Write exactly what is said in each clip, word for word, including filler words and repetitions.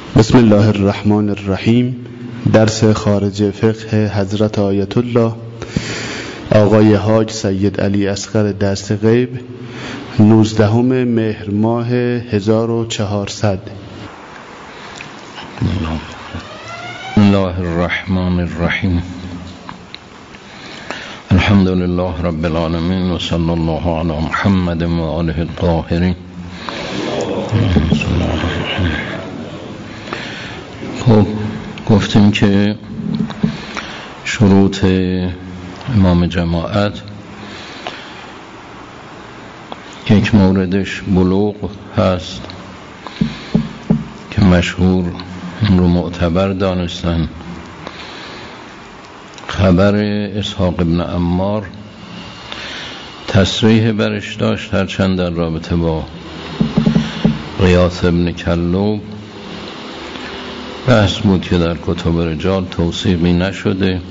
بسم الله الرحمن الرحیم. درس خارج فقه حضرت آیت الله آقای حاج سید علی اصغر دست غیب، نوزدهم مهر ماه هزار و چهارصد. بسم الله الرحمن الرحیم. الحمد لله رب العالمین و صلی الله علی محمد و آله الطاهرین. خب گفتیم که شروط امام جماعت یک موردش بلوغ هست که مشهور این رو معتبر دانستن. خبر اسحاق ابن عمار تصریح برش داشت، هرچند در رابطه با غیاث ابن کلوب بحث بود که در کتب رجال توثیقی نشده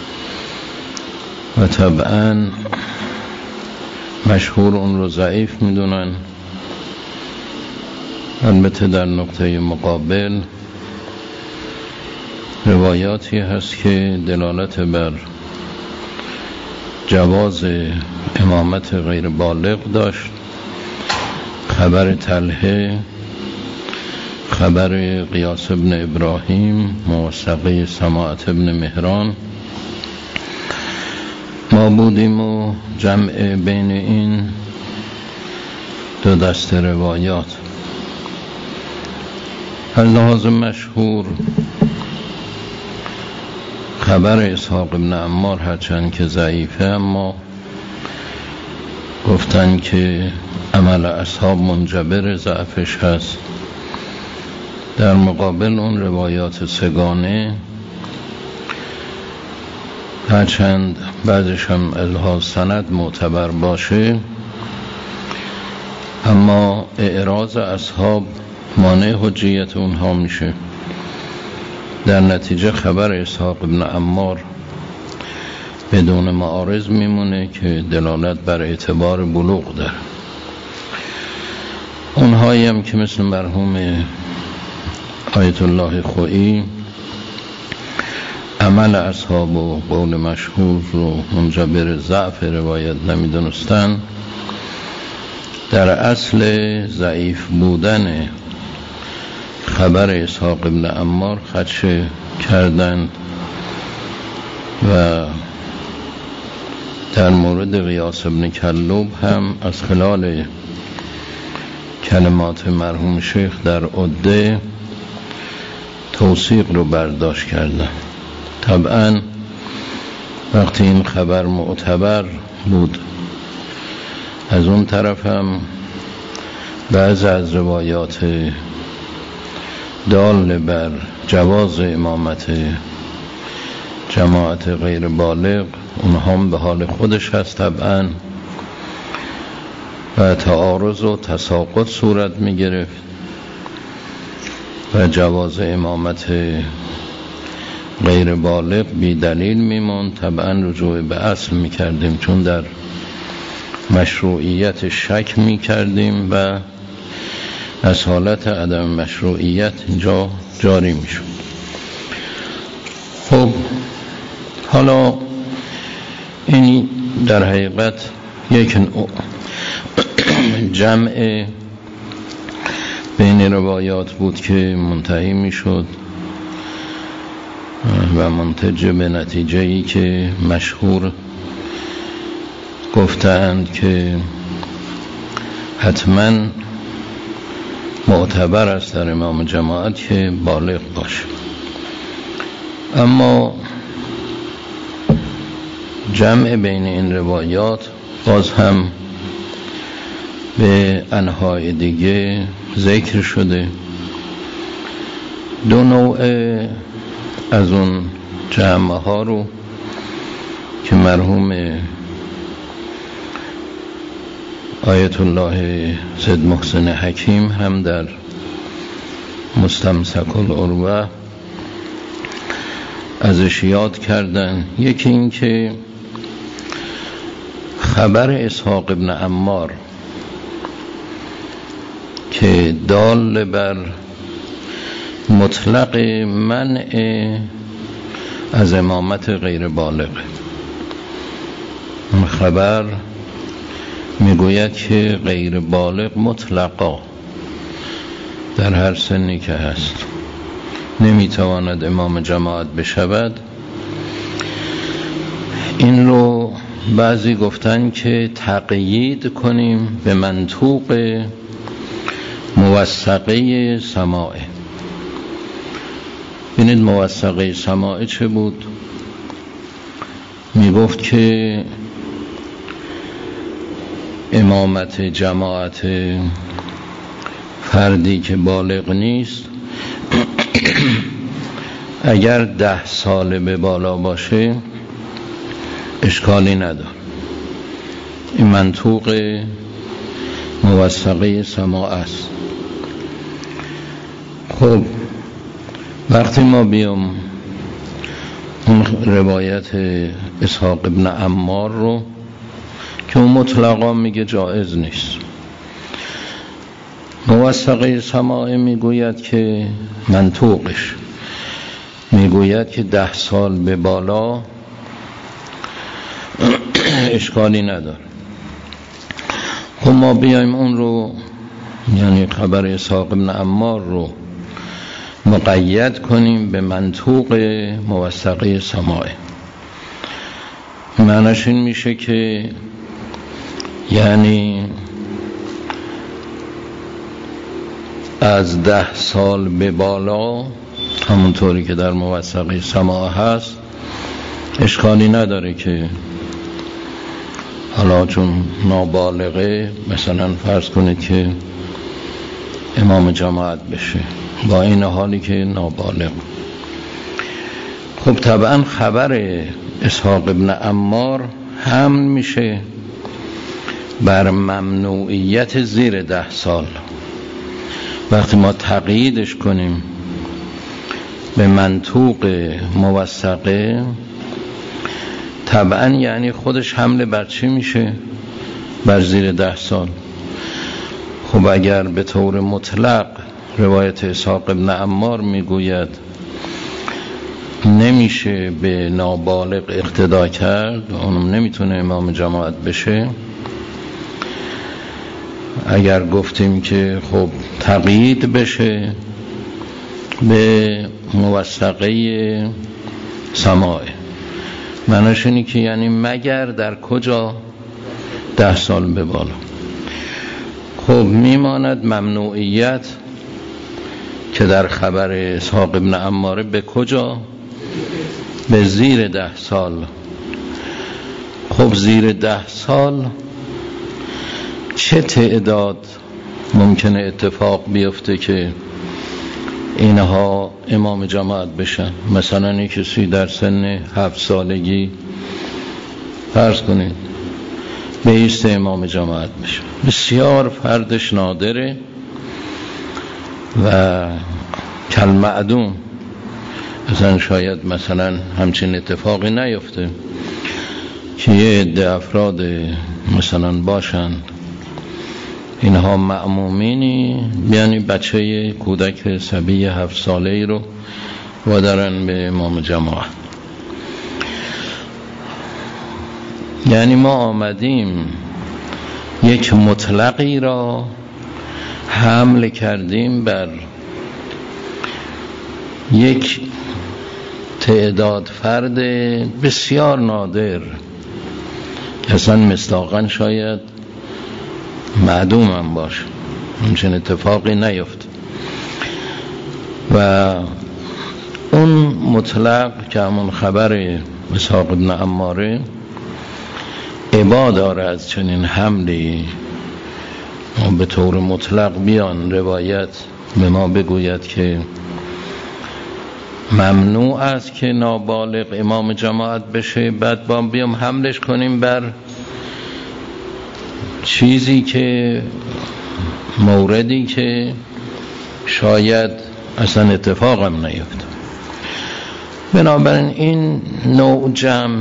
و طبعا مشهور اون رو ضعیف میدونن. البته در نقطه مقابل روایاتی هست که دلالت بر جواز امامت غیر بالغ داشت. خبر طلحه، خبر قیاس ابن ابراهیم موثقه سماعت ابن مهران. ما بودیم و جمع بین این دو دست روایات. از لحاظ مشهور خبر اسحاق ابن عمار هرچند که ضعیفه، اما گفتن که عمل اصحاب منجبر ضعفش هست. در مقابل اون روایات سگانه هرچند بعدش هم الحاظ سند معتبر باشه، اما اعراض اصحاب مانع حجیت اونها میشه. در نتیجه خبر اسحاق ابن عمار بدون معارض میمونه که دلالت بر اعتبار بلوغ داره. اونهایی هم که مثل مرحوم آیت الله خویی عمل اصحاب و قول مشهور رو منجبر ضعف روایت نمیدونستن، در اصل ضعیف بودن خبر اسحاق ابن عمار خدشه کردند و در مورد قیاس ابن کلوب هم از خلال کلمات مرحوم شیخ در عده توثیق رو برداشت کردن. طبعا وقتی این خبر معتبر بود، از اون طرف هم بعض از روایات دال بر جواز امامت جماعت غیر بالغ اونها هم به حال خودش هست طبعا، و تعارض و تساقط صورت می گرفت و جواز امامت غیر بالغ بی دلیل می موند. طبعا رجوع به اصل می کردیم، چون در مشروعیت شک می کردیم و از حالت عدم مشروعیت اینجا جاری می شد. خب حالا این در حقیقت یک جمع بین روایات بود که منتهی می شد و منتج به نتیجه ای که مشهور گفتند که حتما معتبر است در امام جماعت که بالغ باشه. اما جمع بین این روایات باز هم به انواع دیگه ذکر شده. دو نوع از اون جمع ها رو که مرحوم آیت الله سید محسن حکیم هم در مستمسک العروة ازش یاد کردن. یکی این که خبر اسحاق ابن عمار که دال بر مطلق منع از امامت غیر بالغ. خبر میگوید که غیر بالغ مطلقا در هر سنی که هست نمیتواند امام جماعت بشود. این رو بعضی گفتن که تقیید کنیم به منطوق موثقه سماعه. ببینید موثقه سماعه چه بود؟ میگفت که امامت جماعت فردی که بالغ نیست اگر ده ساله به بالا باشه اشکالی نداره. این منطوق موثقه سماع است. خب وقتی ما بیام اون روایت اسحاق ابن عمار رو که اون مطلقا میگه جایز نیست، موثقه سماع میگوید که منطوقش میگوید که ده سال به بالا اشکالی نداره. خب ما بیایم اون رو، یعنی خبر اسحاق ابن عمار رو مقید کنیم به منطوق موثقه سماعه. معنیش این میشه که یعنی از ده سال به بالا همونطوری که در موثقه سماعه هست اشکالی نداره که حالا چون نابالغه مثلا فرض کنید که امام جماعت بشه با این حالی که نابالغ. خب طبعا خبر اسحاق ابن عمار هم میشه بر ممنوعیت زیر ده سال. وقتی ما تقییدش کنیم به منطوق موثقه طبعا یعنی خودش حمله بر چی میشه؟ بر زیر ده سال. خب اگر به طور مطلق روایت اسحاق ابن عمار میگوید نمیشه به نابالغ اقتدا کرد، اونم نمیتونه امام جماعت بشه، اگر گفتیم که خب تقیید بشه به موثقه سماعه، معنیش اینه که یعنی مگر در کجا؟ ده سال به بالا. خب میماند ممنوعیت که در خبر اسحاق ابن عماره به کجا؟ به زیر ده سال. خب زیر ده سال چه تعداد ممکنه اتفاق بیفته که اینها امام جماعت بشن؟ مثلا یک کسی در سن هفت سالگی فرض کنید به ایست امام جماعت بشه، بسیار فردش نادره و کالمعدوم، مثلا شاید مثلا همچین اتفاقی نیفته که یه عده افراد مثلا باشن اینها مأمومینی، یعنی بچه کودک صبی هفت ساله ای رو وادارن به امام جماعت. یعنی ما آمدیم یک مطلقی را حمل کردیم بر یک تعداد فرد بسیار نادر، اصلا مصداقاً شاید معدوم هم باشه، همچین اتفاقی نیفت. و اون مطلق که همون خبر اسحاق ابن عماره ابا داره از چنین حملی به طور مطلق بیان روایت به ما بگوید که ممنوع است که نابالغ امام جماعت بشه، بعد با بیام حملش کنیم بر چیزی که موردی که شاید اصلا اتفاق هم نیفته. بنابراین این نوع جمع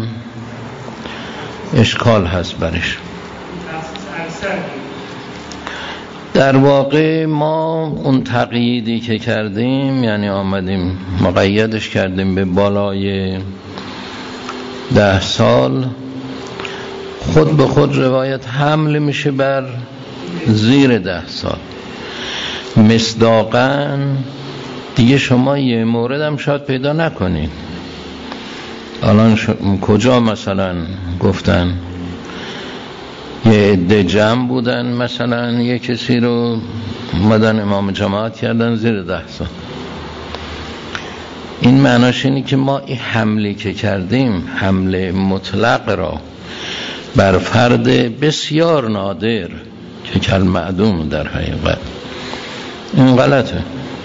اشکال هست برش. در واقع ما اون تقییدی که کردیم، یعنی آمدیم مقیدش کردیم به بالای ده سال، خود به خود روایت حمل میشه بر زیر ده سال. مصداقاً دیگه شما یه مورد هم شاید پیدا نکنید. الان ش... کجا مثلا گفتن یه عده جمع بودن، مثلا یه کسی رو اومدن امام جماعت کردن زیر ده سال. این معناش اینه که ما این حمله که کردیم، حمله مطلق را بر فرد بسیار نادر که کل معدوم در حقیقت، این غلطه.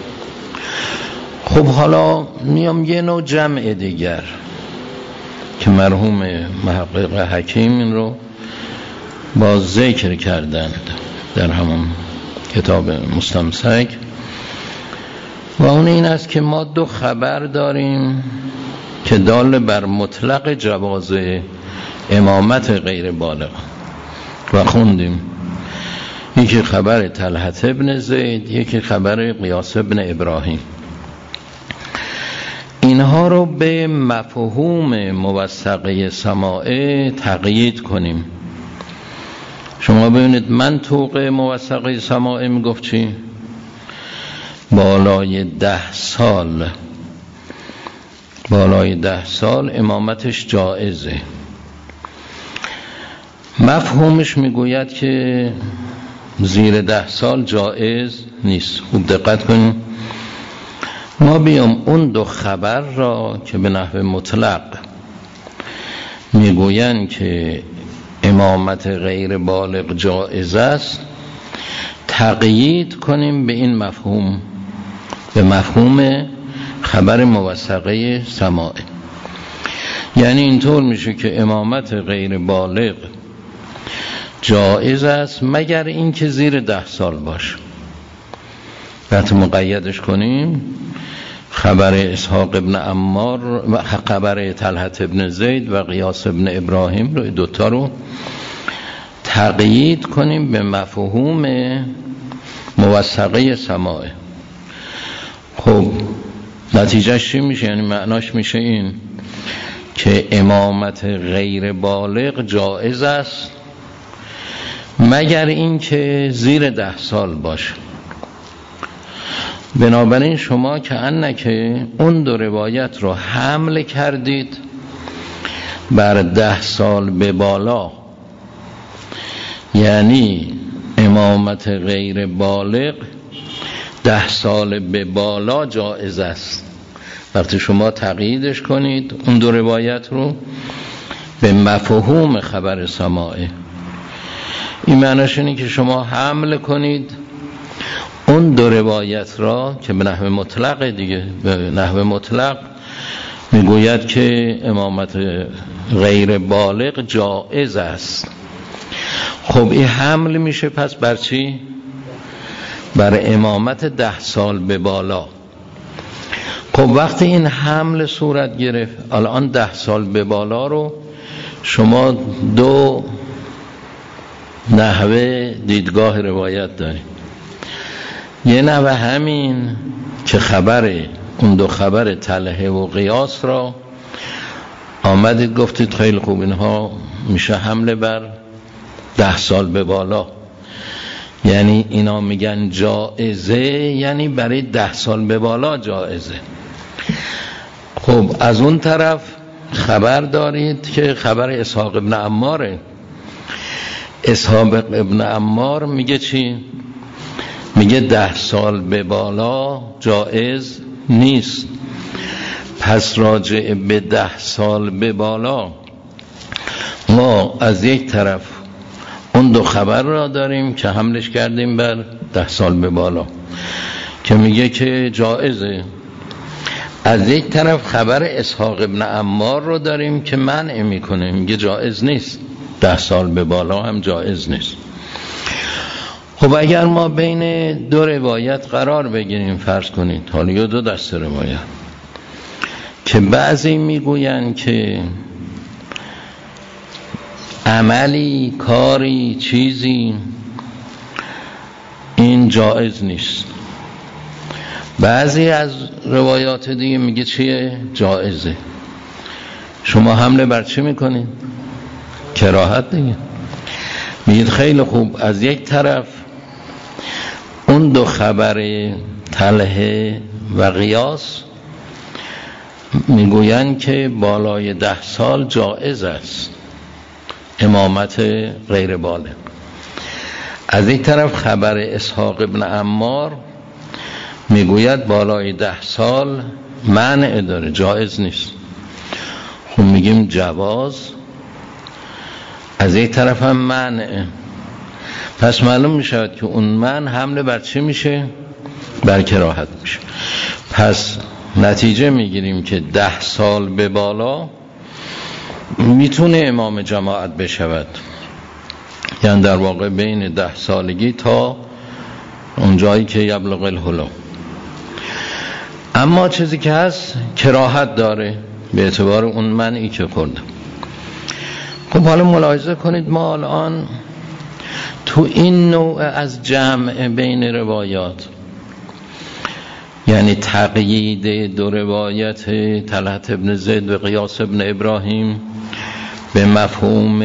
خب حالا میام یه نوع جمع دیگر که مرحوم محقق حکیم این رو با ذکر کردند در همون کتاب مستمسک، و اون این است که ما دو خبر داریم که دال بر مطلق جواز امامت غیر بالغ و خوندیم. یکی خبر طلحة ابن زید، یکی خبر قیاس ابن ابراهیم. اینها رو به مفهوم موثقه سماعه تقیید کنیم. شما ببینید منطوق موثقه سماعه میگفت چی؟ بالای ده سال بالای ده سال امامتش جائزه. مفهومش میگوید که زیر ده سال جائز نیست. خوب دقت کنیم. ما بیام اون دو خبر را که به نحو مطلق میگویند که امامت غیر بالغ جائز است تقیید کنیم به این مفهوم، به مفهوم خبر موثقه سماعه. یعنی اینطور میشه که امامت غیر بالغ جائز است مگر این که زیر ده سال باشه. وقتی مقیدش کنیم خبر اسحاق ابن عمار و خبر طلحة ابن زید و قیاس ابن ابراهیم رو دوتا رو تقیید کنیم به مفهوم موثقه سماعه. خب نتیجهش چی میشه؟ یعنی معناش میشه این که امامت غیر بالغ جائز است مگر این که زیر ده سال باشه. بنابراین شما که انکه اون دو روایت رو حمل کردید بر ده سال به بالا، یعنی امامت غیر بالغ ده سال به بالا جائز است. وقتی شما تقییدش کنید اون دو روایت رو به مفهوم خبر سماعه، این معنیش اینه که شما حمل کنید اون دو روایت را که به نحو مطلق دیگه، به نحو مطلق میگوید که امامت غیر بالغ جائز است. خب این حمل میشه پس بر چی؟ بر امامت ده سال به بالا. خب وقتی این حمل صورت گرفت، الان ده سال به بالا رو شما دو نحوه دیدگاه روایت دارید. یه نحوه همین که خبر اون دو خبر طلحه و قیاس را آمدید گفتید خیلی خوب اینها میشه حمله بر ده سال به بالا، یعنی اینا میگن جائزه، یعنی برای ده سال به بالا جائزه. خب از اون طرف خبر دارید که خبر اسحاق ابن عماره. اسحاق ابن عمار میگه چی؟ میگه ده سال به بالا جائز نیست. پس راجع به ده سال به بالا ما از یک طرف اون دو خبر را داریم که حملش کردیم بر ده سال به بالا که میگه که جائزه، از یک طرف خبر اسحاق ابن عمار رو داریم که منع میکنه، میگه جائز نیست، ده سال به بالا هم جائز نیست. خب اگر ما بین دو روایت قرار بگیریم، فرض کنید حالا یا دو دسته روایت که بعضی میگوین که عملی، کاری، چیزی این جایز نیست. بعضی از روایات دیگه میگه چیه؟ جایزه. شما حمله بر چی میکنید؟ کراهت دیگه. میگید خیلی خوب، از یک طرف اون دو خبر طلحه و قیاس میگویند که بالای ده سال جایز است امامت غیر بالغ. از یک طرف خبر اسحاق ابن عمار میگوید بالای ده سال منع داره، جایز نیست. خب میگیم جواز، از یک طرف هم منع. پس معلوم میشود که اون منع حمله بر چی میشه؟ بر کراهت میشه. پس نتیجه میگیریم که ده سال به بالا میتونه امام جماعت بشود، یعنی در واقع بین ده سالگی تا اون جایی که یبلغ الحلم. اما چیزی که هست کراهت داره به اعتبار اون منعی که خورده. خب حالا ملاحظه کنید، ما الان تو این نوع از جمع بین روایات، یعنی تقیید دو روایت طلحة ابن زید و قیاس ابن ابراهیم به مفهوم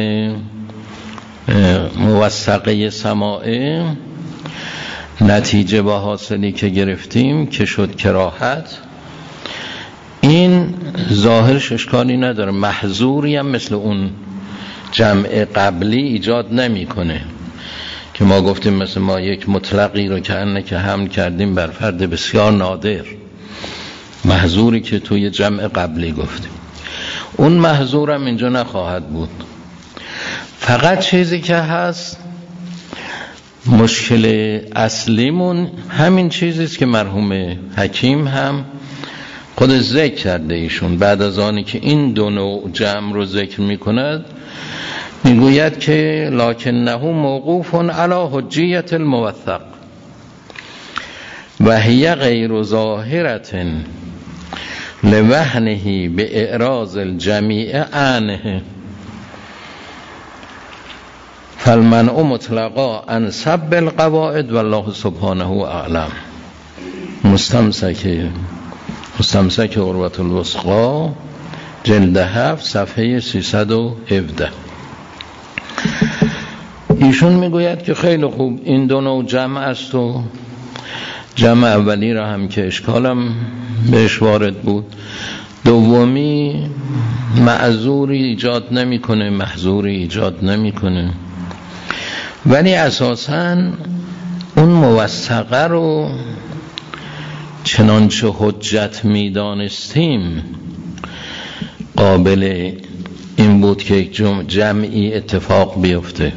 موثقه سماعه، نتیجه با حاصلی که گرفتیم که شد کراهت، این ظاهرش اشکالی نداره، محظوری هم مثل اون جمع قبلی ایجاد نمیکنه که ما گفتیم مثل ما یک مطلقی رو که انه که حمل کردیم بر فرد بسیار نادر، محظوری که توی جمع قبلی گفتیم، اون محظور هم اینجا نخواهد بود. فقط چیزی که هست مشکل اصلیمون همین چیزیست که مرحوم حکیم هم خود ذکر کرده. ایشون بعد از آنی که این دو نوع جمع رو ذکر میکند میگوید که لکنه موقوف علی حجیت الموثق و هی غیر ظاهرة لوهنه به اعراض الجمیع عنه فالمنع مطلقا عن سب القواعد والله سبحانه اعلم. مستمسک مستمسک عروة الوثقی جلد هفت صفحه سیصد و هفده. ایشون میگوید که خیلی خوب، این دو نوع جمع است و جمع اولی را هم که اشکالم بهش وارد بود، دومی معذوری ایجاد نمیکنه، محظوری ایجاد نمیکنه، ولی اساساً اون موثقه رو چنانچه حجت میدانستیم قابل این بود که یک جمعی اتفاق بیفته.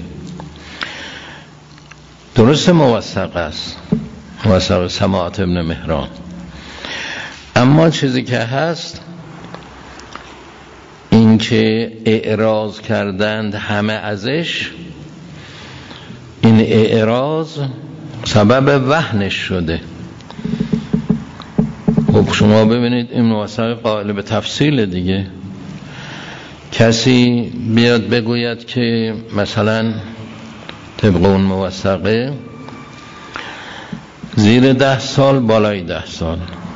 درست موثق است، موثق سماعت ابن مهران، اما چیزی که هست این که اعراض کردند همه ازش، این اعراض سبب وهنش شده. خب شما ببینید این موثق قائل به تفصیل دیگه. کسی بیاد بگوید که مثلا طبق اون موثقه زیر ده سال بالای ده سال،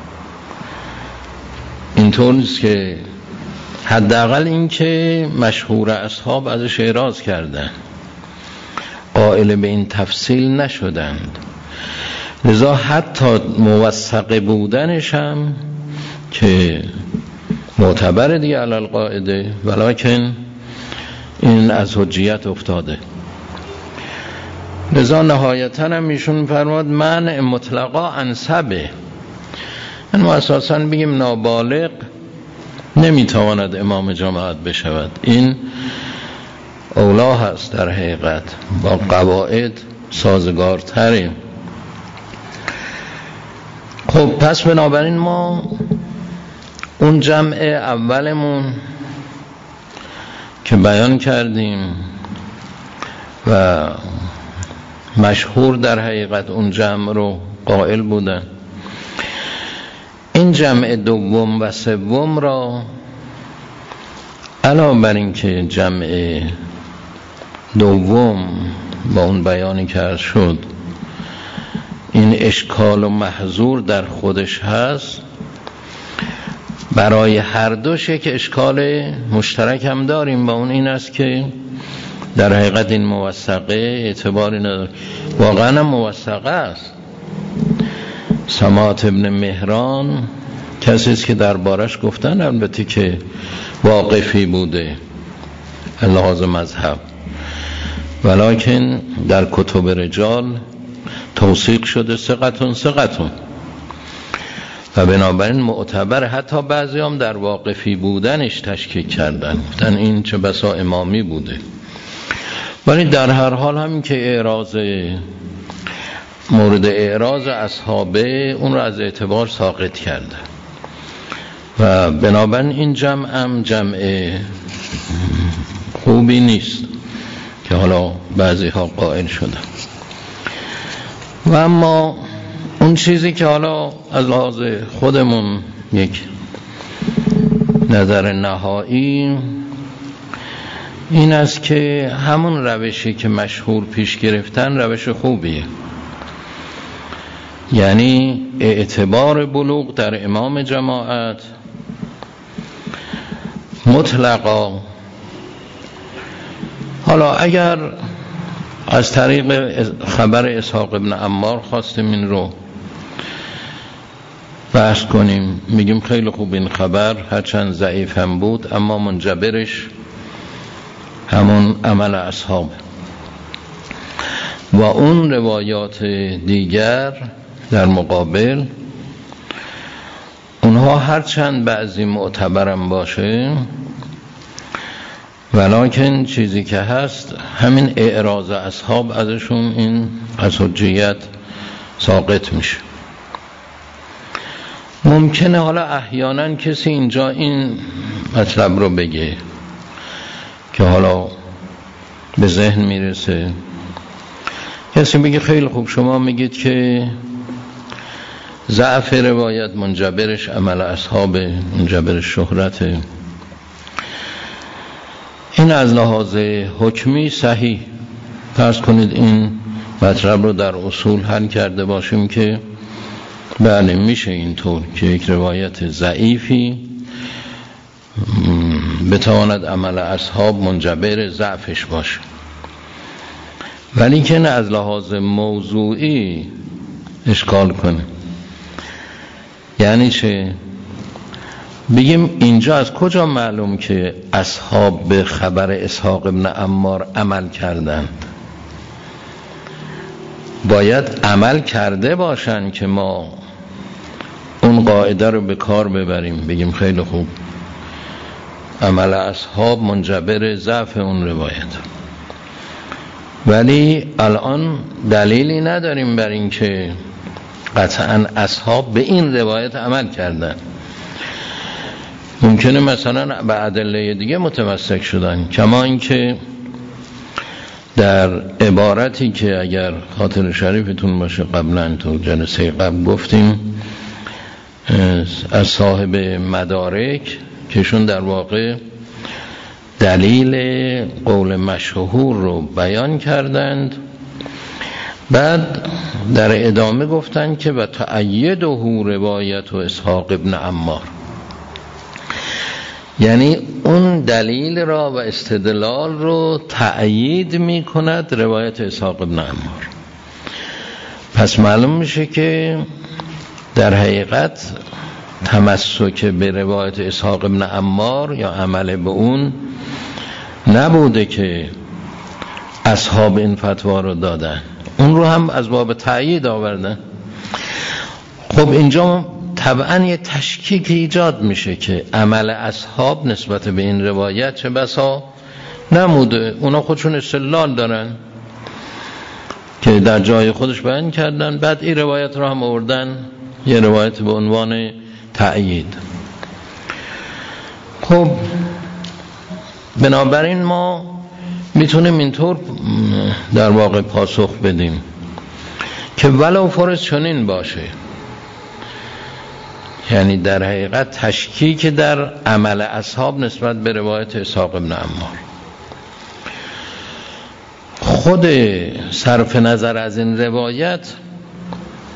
اینطور نیست که حداقل این که مشهور اصحاب ازش اعراض کردن، قائل به این تفصیل نشدند، لذا حتی موثق بودنش هم که معتبر دیگه علال قاعده، ولکن این از حجیت افتاده. لذا نهایتا هم ایشون فرماد منع مطلقا انسبه، این ما اساسا بگیم نابالغ نمیتواند امام جماعت بشود، این اولا هست در حقیقت، با قواعد سازگارتره. خب پس بنابراین ما اون جمع اولمون که بیان کردیم و مشهور در حقیقت اون جمع رو قائل بودن، این جمع دوم و سوم را علاوه بر این که جمع دوم با اون بیانی که عرض شد این اشکال و محظور در خودش هست، برای هر دوش یک اشکال مشترک هم داریم، با اون این است که در حقیقت این موثقه اعتباری نداره. واقعا هم موثقه است. سماط ابن مهران کسی است که دربارش گفتن، البته که واقفی بوده لحاظ مذهب، ولکن در کتب رجال توثیق شده ثقتون ثقتون و بنابراین معتبر. حتی بعضی هم در واقفی بودنش تشکیک کردن، گفتن این چه بسا امامی بوده. ولی در هر حال همین که اعراض مورد اعراض اصحابه اون رو از اعتبار ساقط کرده و بنابراین این جمع هم جمع خوبی نیست که حالا بعضی ها قائل شدن. و اما اون چیزی که حالا از لحاظ خودمون یک نظر نهایی این است که همون روشی که مشهور پیش گرفتن روش خوبیه، یعنی اعتبار بلوغ در امام جماعت مطلقا. حالا اگر از طریق خبر اسحاق ابن عمار خواستیم این رو بحث کنیم، میگیم خیلی خوب این خبر هرچند ضعیف هم بود اما منجبرش همون عمل اصحاب و اون روایات دیگر در مقابل اونها هرچند بعضی معتبرم باشه ولکن چیزی که هست همین اعراض اصحاب ازشون این از حجیت ساقط میشه. ممکنه حالا احیانا کسی اینجا این مطلب رو بگه که حالا به ذهن میرسه، کسی میگه خیلی خوب شما میگید که ضعف روایت منجبرش عمل اصحاب، منجبرش شهرته، این از لحاظ حکمی صحیح. فرض کنید این مطلب رو در اصول حل کرده باشیم که بله میشه اینطور که یک روایت ضعیفی بتواند عمل اصحاب منجبر ضعفش باشه، ولی که نه از لحاظ موضوعی اشکال کنه. یعنی چه؟ بگیم اینجا از کجا معلوم که اصحاب به خبر اسحاق ابن عمار عمل کردند؟ باید عمل کرده باشن که ما اون قاعده رو به کار ببریم، بگیم خیلی خوب عمل اصحاب منجبر ضعف اون روایت. ولی الان دلیلی نداریم بر این که قطعا اصحاب به این روایت عمل کردن. ممکنه مثلا به ادله دیگه متمسک شدن، کما اینکه در عبارتی که اگر خاطر شریفتون باشه قبلا تو جلسه قبل گفتیم از صاحب مدارک کهشون در واقع دلیل قول مشهور رو بیان کردند، بعد در ادامه گفتند که و تأییده روایت و اسحاق ابن عمار، یعنی اون دلیل را و استدلال رو تأیید می کند روایت اسحاق ابن عمار. پس معلوم میشه که در حقیقت تمسک به روایت اسحاق ابن عمار یا عمل به اون نبوده که اصحاب این فتوا رو دادن، اون رو هم از باب تأیید آوردن. خب اینجا طبعا یه تشکیک ایجاد میشه که عمل اصحاب نسبت به این روایت چه بسا نموده، اونا خودشون استدلال دارن که در جای خودش بیان کردن، بعد این روایت رو هم آوردن یه روایت به عنوان تأیید. خب بنابراین ما میتونیم اینطور در واقع پاسخ بدیم که ولو فرض چنین باشه، یعنی در حقیقت تشکیک در عمل اصحاب نسبت به روایت اسحاق ابن عمار، خود صرف نظر از این روایت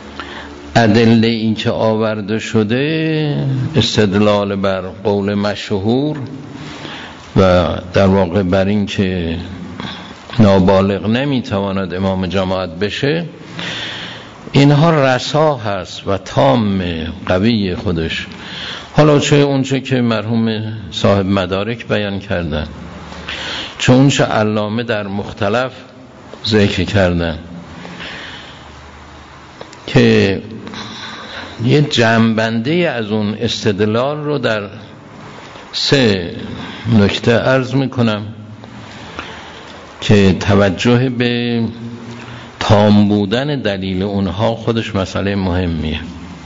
ادله این که آورده شده استدلال بر قول مشهور و در واقع بر این که نابالغ نمیتواند امام جماعت بشه، اینها رسا هست و تام قوی خودش. حالا چه اونچه که مرحوم صاحب مدارک بیان کردن، چه اونچه علامه در مختلف ذکر کردن، که یه جنبندی از اون استدلال رو در سه نکته عرض میکنم که توجه به تام بودن دلیل اونها خودش مسئله مهمیه.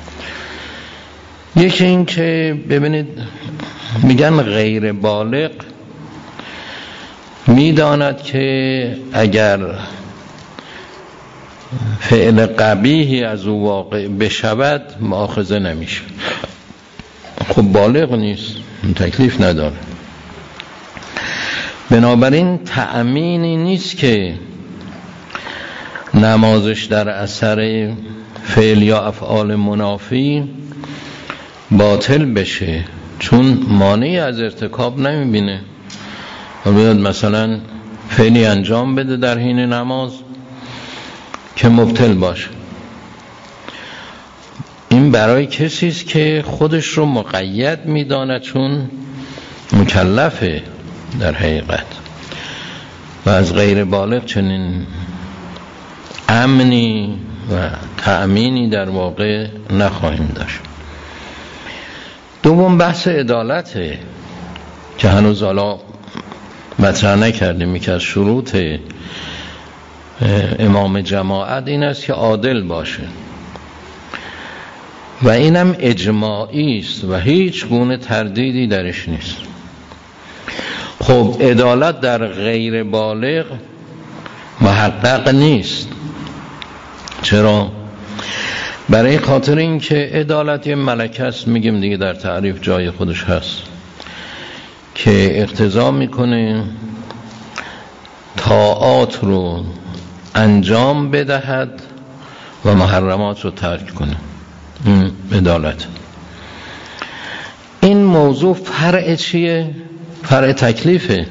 یکی این که ببینید میگن غیر بالغ میداند که اگر فعل قبیحی از او واقع بشود مؤاخذه نمیشه. خب بالغ نیست، تکلیف نداره. بنابراین تأمینی نیست که نمازش در اثر فعل یا افعال منافی باطل بشه، چون مانعی از ارتکاب نمیبینه. و بیاد مثلا فعلی انجام بده در حین نماز که مبتل باشه. این برای کسی است که خودش رو مقید میداند، چون مکلفه در حقیقت، و از غیر بالغ چنین امنی و تأمینی در واقع نخواهیم داشت. دوم بحث عدالته که هنوز حالا مطرح نکردیم. یکی از شروط امام جماعت این است که عادل باشه و اینم اجماعی است و هیچ گونه تردیدی درش نیست. خب عدالت در غیر بالغ محقق نیست. چرا؟ برای خاطر این که عدالت یه ملکه است، میگیم دیگه در تعریف جای خودش هست، که اقتضا میکنه طاعات رو انجام بدهد و محرمات رو ترک کنه. این عدالت. این موضوع فرع چیه؟ فرع تکلیفه.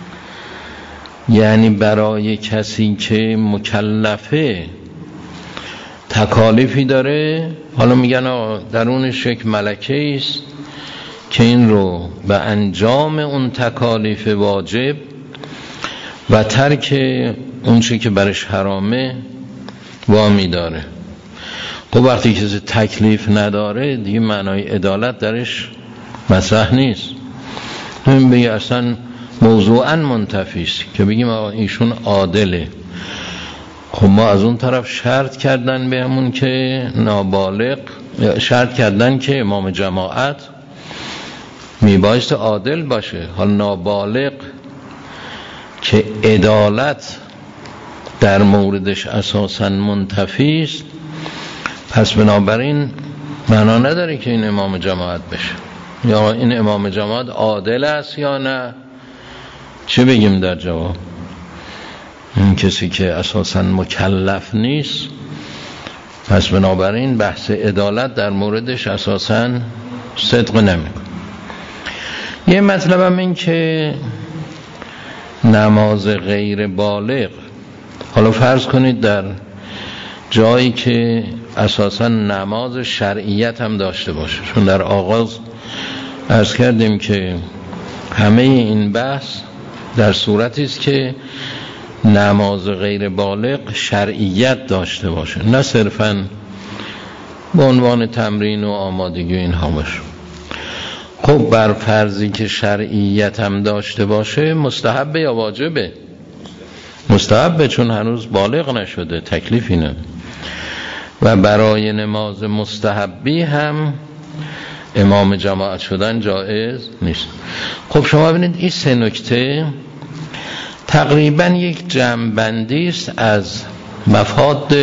یعنی برای کسی که مکلفه تکالیفی داره، حالا میگن درونش یک ملکه است که این رو به انجام اون تکالیف واجب و ترک اون چی که برش حرامه وامی داره. خب وقتی کسی تکلیف نداره دیگه معنای عدالت درش مطرح نیست. این بگه اصلا موضوعاً منتفی است که بگیم ایشون عادله. خب ما از اون طرف شرط کردن بهمون که نابالغ، شرط کردن که امام جماعت میبایست عادل باشه. حال نابالغ که عدالت در موردش اساساً منتفی است، پس بنابراین معنا نداره که این امام جماعت بشه. یا این امام جماعت عادل است یا نه. چه بگیم در جواب؟ این کسی که اساساً مکلف نیست، پس بنابراین بحث عدالت در موردش اساساً صدق نمیکنه. یه مطلب هم این که نماز غیر بالغ، حالا فرض کنید در جایی که اساساً نماز شرعیت هم داشته باشه، چون در آغاز عرض کردیم که همه این بحث در صورتی است که نماز غیر بالغ شرعیت داشته باشه، نه صرفاً به عنوان تمرین و آمادگی اینها باشه. خب بر فرضی که شرعیت هم داشته باشه مستحبه یا واجبه؟ مستحبه، چون هنوز بالغ نشده، تکلیفی نه. و برای نماز مستحبی هم امام جماعت شدن جایز نیست. خب شما ببینید این سه نکته تقریبا یک جمع‌بندی است از مفاد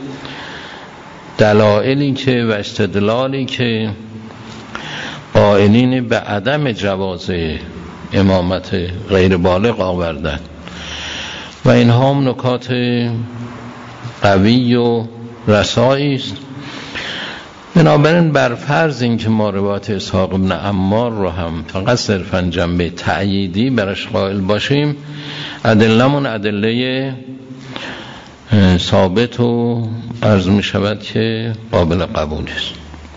دلایلی که و استدلالی که قائلین به عدم جواز امامت غیر بالغ آوردن، و اینها هم نکات قوی و رسایی است بنابراین بر فرض این که ما روایت اسحاق بن عمار رو هم فقط صرفاً جنبه تأییدی برش قائل باشیم، ادلمون ادله ثابت و عرض می شود که قابل قبول است.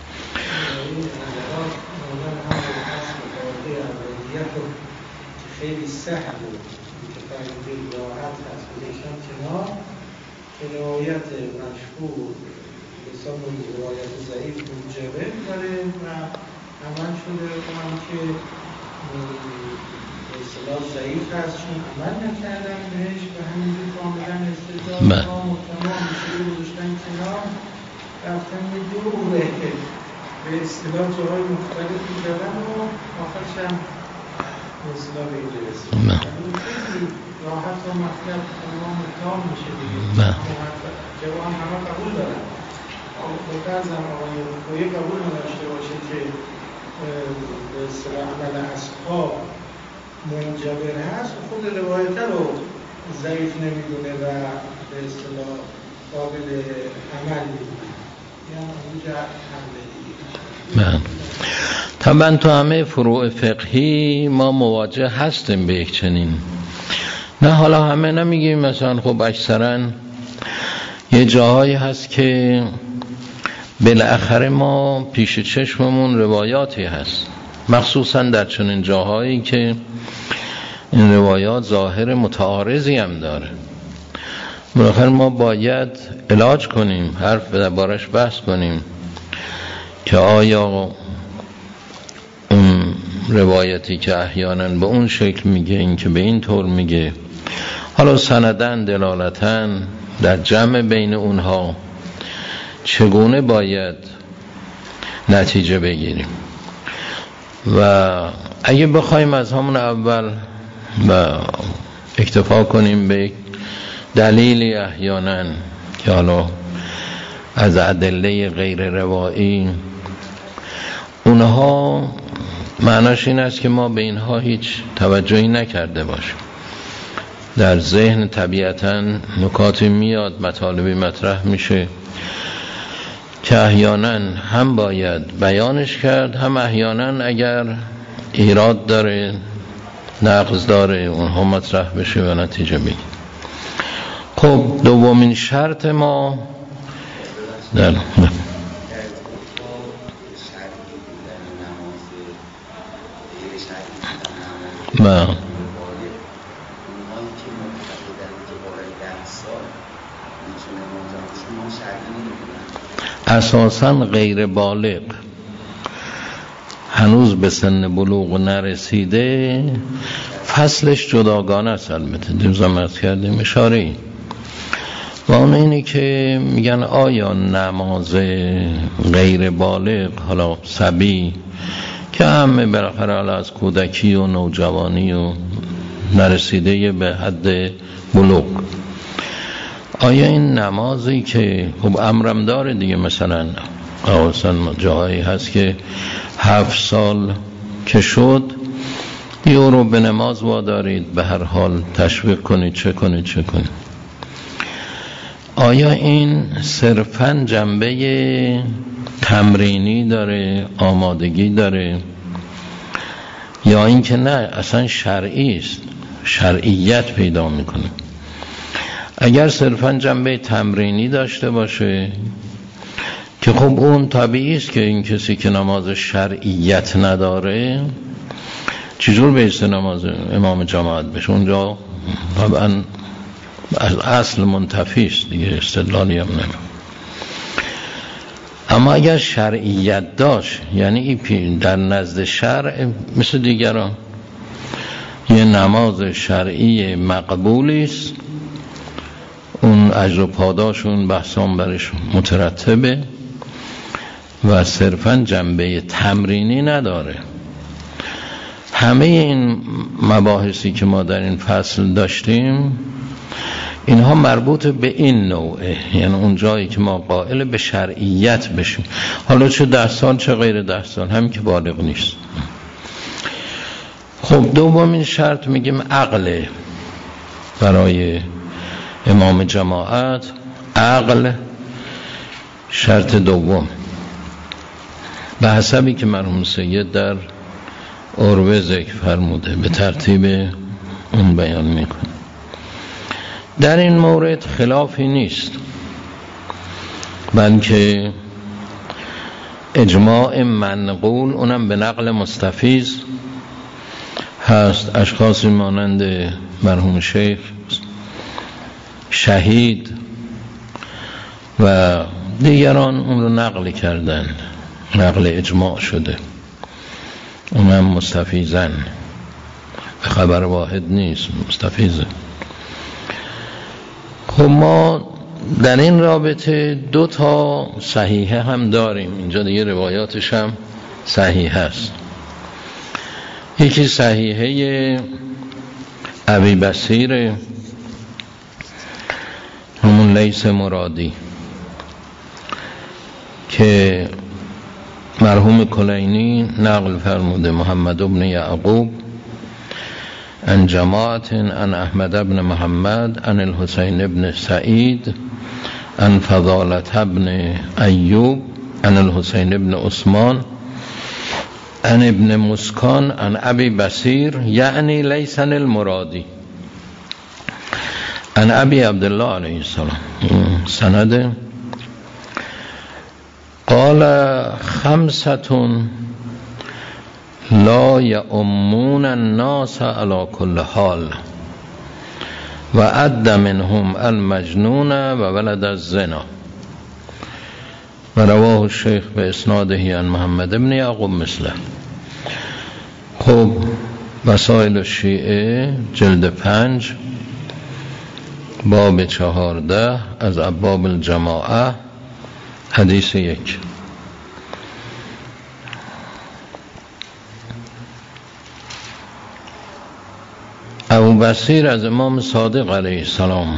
خیلی سهل و متفاوتی راحت هست بودشان کنار که روایت مشهور حساب روایت ضعیف منجبر داره و عمل شده اونم که به اصطلاح ضعیف هست چون عمل نکردن بهش و همینجور کاملا استدلال تمام و تمام میشه بودشتن کنار رفتن یه دوره که به اصطلاح جاهای مختلفی دادن و آخرش هم به اصطلاح به اینجا رسید خیلی راحت و مطلب تمام تام میشه دیگه جوان همه قبول دارن به فرضم آقای رفایی قبول نداشته باشه که به اصطلاح عمل اصحاب منجبر هست و خود روایت رو ضعیف نمیدونه و به اصطلاح قابل عمل میدونه یعنی اونجا حمله دیگه. طبعا تو همه فروع فقهی ما مواجه هستیم به یک چنین، نه حالا همه نمیگیم، مثلا خب اکثرا یه جاهایی هست که بالاخره ما پیش چشممون روایاتی هست، مخصوصا در چنین جاهایی که این روایات ظاهر متعارضی هم داره، بالاخره ما باید علاج کنیم، حرف دربارش بحث کنیم که آیا اون روایتی که احیانا به اون شکل میگه، این که به این طور میگه، حالا سندن دلالتن در جمع بین اونها چگونه باید نتیجه بگیریم. و اگه بخوایم از همون اول و اکتفا کنیم به دلیلی احیانا که حالا از ادله غیر روایی، اونها معناش این است که ما به اینها هیچ توجهی نکرده باشیم. در ذهن طبیعتاً نکاتی میاد، مطالبی مطرح میشه که احیانا هم باید بیانش کرد، هم احیانا اگر ایراد داره، نقض داره، اونها مطرح بشه و نتیجه بگیر. خب دومین شرط ما در ما اساساً غیر بالغ هنوز به سن بلوغ نرسیده فصلش جداگانه است. البته دیروزم عرض کردیم اشاره ای و اون اینه که میگن آیا نماز غیر بالغ، حالا صبی که همه بالاخره از کودکی و نوجوانی و نرسیده به حد بلوغ، آیا این نمازی که خب امرم داره دیگه، مثلا مثلا جاهایی هست که هفت سال که شد یه رو به نماز وادارید، به هر حال تشویق کنید، چه کنید چه کنید، آیا این صرفاً جنبه تمرینی داره، آمادگی داره، یا این که نه اصلا شرعی است، شرعیت پیدا میکنه؟ اگر صرفاً جنبه تمرینی داشته باشه که خب اون طبیعی است که این کسی که نماز شرعیت نداره چجور بیست نماز امام جماعت بشه؟ اونجا طبعا از اصل منتفی است دیگه، استدلالی هم نمیم. اما اگر شرعیت داشت، یعنی این در نزد شرع مثل دیگران یه نماز شرعی مقبولی است، اون اجر و پاداشون بحثان برش مترتبه و صرفاً جنبه تمرینی نداره. همه این مباحثی که ما در این فصل داشتیم اینها مربوط به این نوعه، یعنی اون جایی که ما قائل به شرعیت بشیم، حالا چه ده سال چه غیر ده سال، همین که بالغ نیست. خب دومین شرط میگیم عقل برای امام جماعت، عقل شرط دوم. به حسبی که مرحوم سید در عروه ذکر فرموده، به ترتیب اون بیان میکنه. در این مورد خلافی نیست، بلکه اجماع منقول، اونم به نقل مستفیض هست. اشخاصی مانند مرحوم شیخ شهید و دیگران اون رو نقل کردن، نقل اجماع شده، اونم مستفیضن، خبر واحد نیست، مستفیضه. خب ما در این رابطه دو تا صحیحه هم داریم، اینجا دیگه روایاتش هم صحیح است. یکی صحیحه ابی بصیر همون لیث مرادی که مرحوم کلینی نقل فرموده، محمد بن یعقوب عن جماعت عن احمد بن محمد عن الحسین بن سعید عن فضالة بن ایوب عن الحسین بن عثمان عن ابن مسکان عن ابی بصیر یعنی لیث المرادی عن ابی عبدالله علیه السلام. سند قال خمسة لا یؤمون الناس على كل حال و عد منهم المجنون و ولد الزنا و رواه الشیخ به اسناده عن محمد بن یعقوب مثله. خب وسائل الشیعه جلد پنج باب چهارده از ابواب الجماعه حدیث یک. ابو بصیر از امام صادق علیه السلام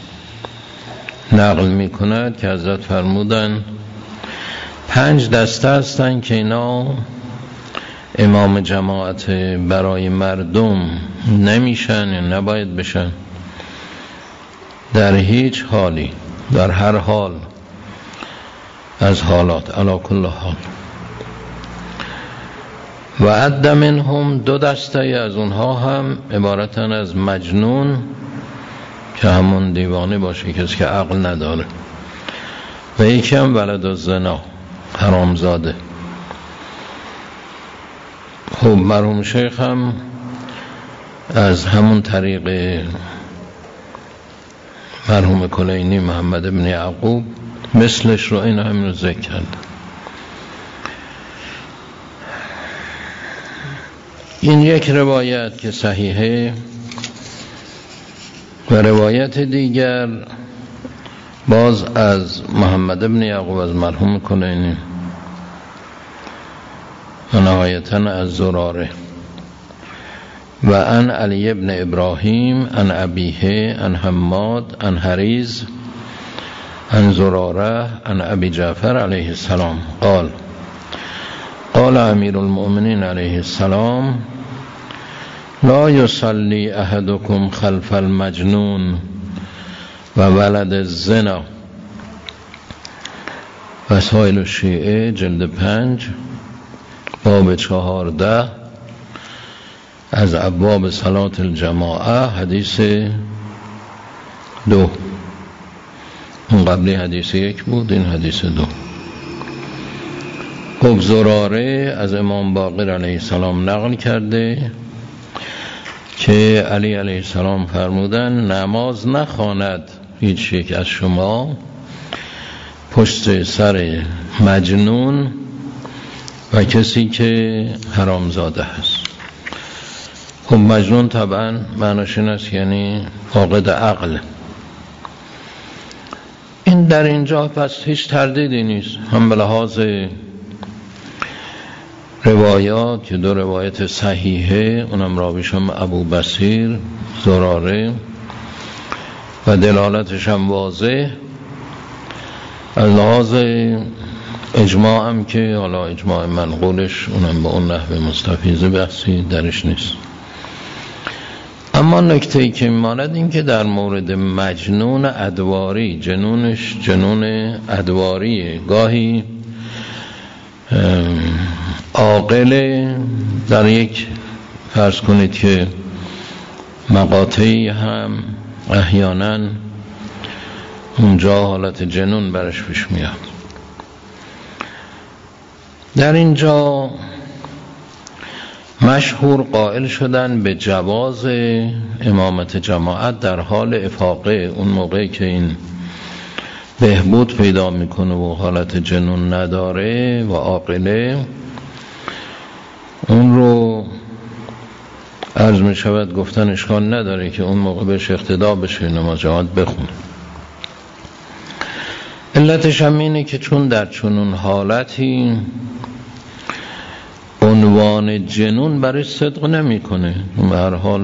نقل می کند که حضرت فرمودن پنج دسته هستن که اینا امام جماعت برای مردم نمیشن یا نباید بشن در هیچ حالی، در هر حال از حالات، علی کل حال. و عد منهم دو دسته از اونها هم عبارتن از مجنون که همون دیوانه باشه، کسی که عقل نداره، و یکی هم ولد الزنا، حرامزاده. خب مرحوم شیخ هم از همون طریق مرحوم کلینی محمد بن یعقوب مثلش رو این همین رو ذکر کرد. این یک روایت که صحیحه و روایت دیگر باز از محمد بن یعقوب از مرحوم کلینی و نهایتاً از زراره و ان علی ابن ابراهیم ان ابیه ان حماد ان حریز ان زراره ان ابی جعفر علیه السلام قال قال امیر المؤمنین علیه السلام لا یصلی احدکم خلف المجنون و ولد الزنا. وسائل الشیعه جلد پنج باب چهارده از ابواب صلات الجماعه حدیث دو. اون قبلی حدیث یک بود، این حدیث دو. خب زراره از امام باقر علیه السلام نقل کرده که علی علیه السلام فرمودن نماز نخواند هیچ یک از شما پشت سر مجنون و کسی که حرامزاده هست. خب مجنون طبعا معناش این است یعنی فاقد عقل. این در اینجا پس هیچ تردیدی نیست، هم به لحاظ روایات که دو روایت صحیحه، اونم راویش هم ابو بصیر زراره و دلالتش هم واضح، از لحاظ اجماع هم که حالا اجماع منقولش اونم به اون نحوه مستفیضه بحثی درش نیست. اما نکته‌ای که میماند این که در مورد مجنون ادواری، جنونش جنون ادواریه، گاهی عاقل در یک فرض کنید که مقاطعی هم احیانا اونجا حالت جنون برش پیش میاد. در اینجا مشهور قائل شدن به جواز امامت جماعت در حال افاقه، اون موقعی که این بهبود پیدا میکنه و حالت جنون نداره و عاقله، اون رو عرض می شود گفتن اشکال نداره که اون موقع بهش اقتدا بشه، نماز جماعت بخونه. علتش هم اینه که چون در چنون حالتی عنوان جنون برای صدق نمی کنه، به هر حال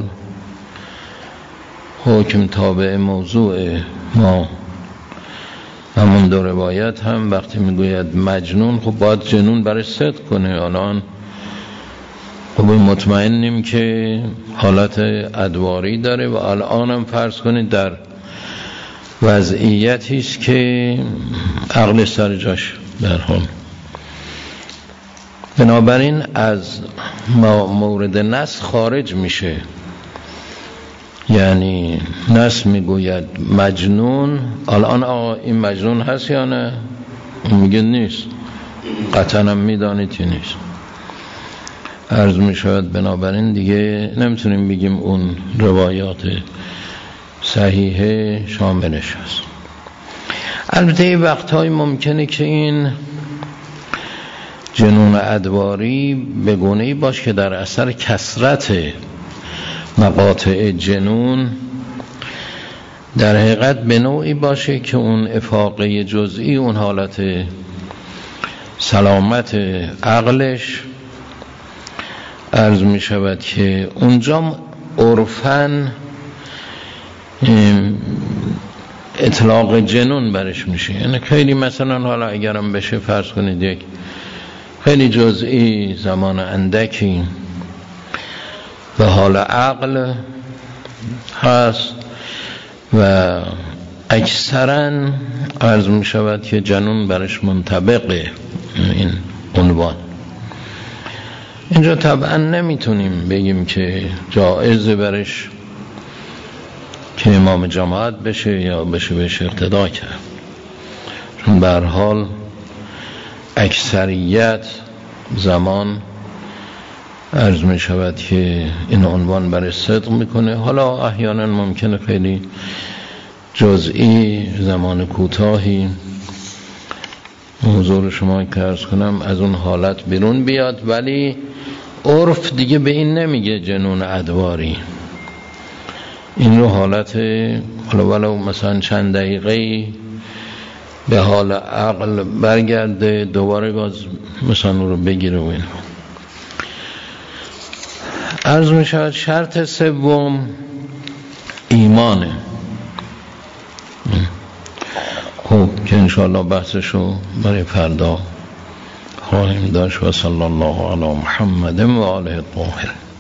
حکم تابع موضوع ما. همون دو روایت هم وقتی میگوید مجنون، خب باید جنون برای صدق کنه. الان خب مطمئنیم که حالت ادواری داره و الان هم فرض کنید در وضعیتی است که عقل سر جاش در حال. بنابراین از مورد نص خارج میشه، یعنی نص میگوید مجنون، الان آقا این مجنون هست یا نه؟ میگه نیست، قطعا هم میدانید که نیست. عرض میشود بنابراین دیگه نمیتونیم بگیم اون روایات صحیحه شاملش هست. البته وقتهای ممکنه که این جنون ادواری به گونه‌ای باشه که در اثر کثرت مقاطع جنون در حقیقت به نوعی باشه که اون افاقه جزئی، اون حالت سلامت عقلش عرض می شود که اونجا عرفاً اطلاق جنون برش میشه. یعنی خیلی مثلا حالا اگرم بشه فرض کنید یک خیلی جزئی زمان اندکی به حال عقل هست و اکثرا عرض می شود که جنون برش منطبقه این عنوان. اینجا طبعا نمیتونیم بگیم که جایزه برش که امام جماعت بشه یا بشه بهش اقتدا کرد، چون به هر حال اکثریت زمان عرض می شود که این عنوان برای صدق میکنه. حالا احیانا ممکنه خیلی جزئی زمان کوتاهی حضور شما که عرض کنم از اون حالت بیرون بیاد، ولی عرف دیگه به این نمیگه جنون ادواری. این رو حالت حالا ولو مثلا چند دقیقه به حال عقل برگرده، دوباره باز مثلا رو بگیره و این عرض می شود. شرط سوم ایمانه. خب که انشاءالله بحثشو برای فردا خواهیم داشت. و صلی الله علی محمد و آله الطاهرین.